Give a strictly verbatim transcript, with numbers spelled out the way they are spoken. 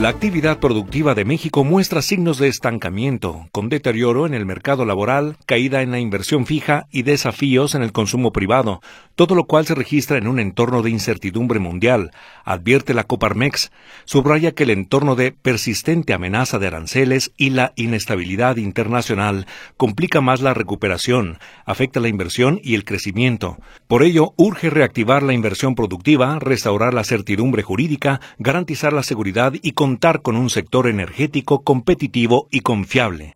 La actividad productiva de México muestra signos de estancamiento, con deterioro en el mercado laboral, caída en la inversión fija y desafíos en el consumo privado, todo lo cual se registra en un entorno de incertidumbre mundial, advierte la Coparmex. Subraya que el entorno de persistente amenaza de aranceles y la inestabilidad internacional complica más la recuperación, afecta la inversión y el crecimiento. Por ello, urge reactivar la inversión productiva, restaurar la certidumbre jurídica, garantizar la seguridad y contar con un sector energético competitivo y confiable.